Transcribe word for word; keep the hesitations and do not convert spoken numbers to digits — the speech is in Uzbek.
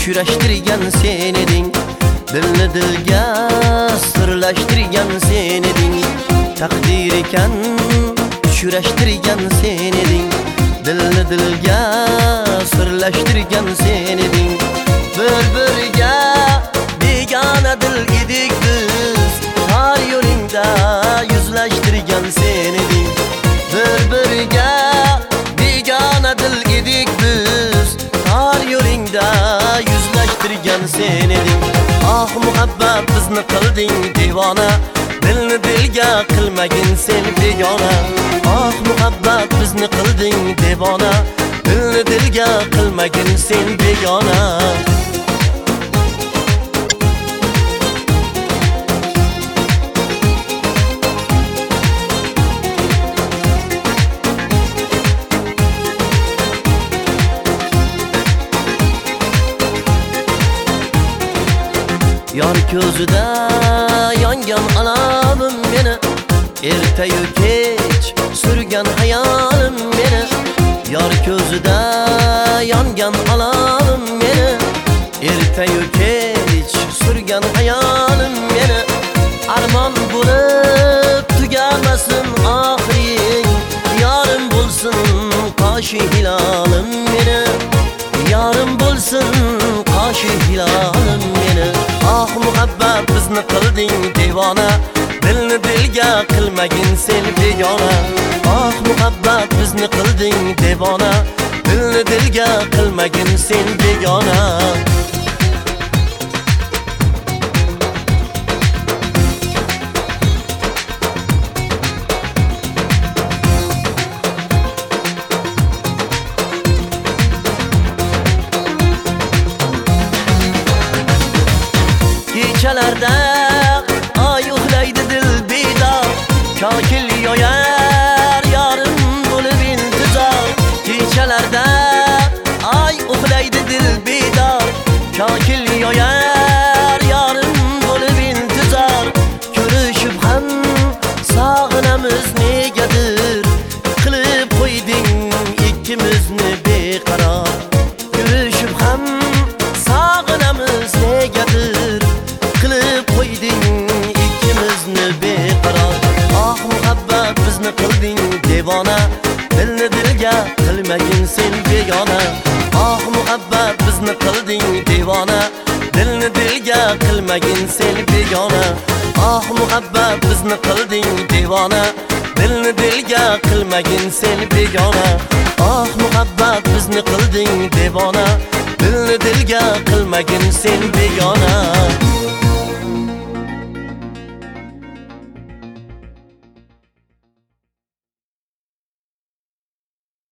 uchrashtirgan sen eding. Dilni dilga sirlashtirgan sen eding. Taqdir ekan uchrashtirgan sen eding. Dilni dilga sirlashtirgan sen eding. Bir-biriga begona dil edik biz, har yo'lingda yuzlashtirgan sen eding. Bir-biriga begona dil edik biz, har yo'lingda yuzlashtirgan sen eding. Ah muhabbat bizni qilding devona, dilni dilga qilmagin sen begona. Ah muhabbat bizni qilding devona, dilni dilga qilmagin sen begona. Yar ko'zida yongan alamim meni, ertayu kech surgan hayolim meni. Yar ko'zida yongan alamim meni, ertayu kech surgan hayolim meni. Armon bo'lib tugamasin oxiring, yarim bo'lsin qoshi hilolim meni. Yarim bo'lsin qoshi hilolim meni. Ah muhabbat bizni qilding devona, dilni dilga qilmagin sen begona. Ah muhabbat bizni qilding devona, dilni dilga qilmagin sen begona. Kechalarda ay uxlaydi dil bedor, kokil yoyar yarim bo'lib intizor. Kechalarda ay uxlaydi dil bedor, kokil yoyar yarim bo'lib intizor. Ko'rishib ham sog'inamiz negadir, qilib qo'yding ikkimizni beqaror. Ko'rishib ham sog'inamiz negadir, qilib qo'yding ikkimizni beqaror. Ah muhabbat bizni qilding devona, dilni dilga qilmagin sen begona. Ah muhabbat bizni qilding devona, dilni dilga qilmagin sen begona. Ah muhabbat bizni qilding devona, dilni dilga qilmagin sen begona. Ah muhabbat bizni qilding devona, dilni dilga qilmagin sen begona.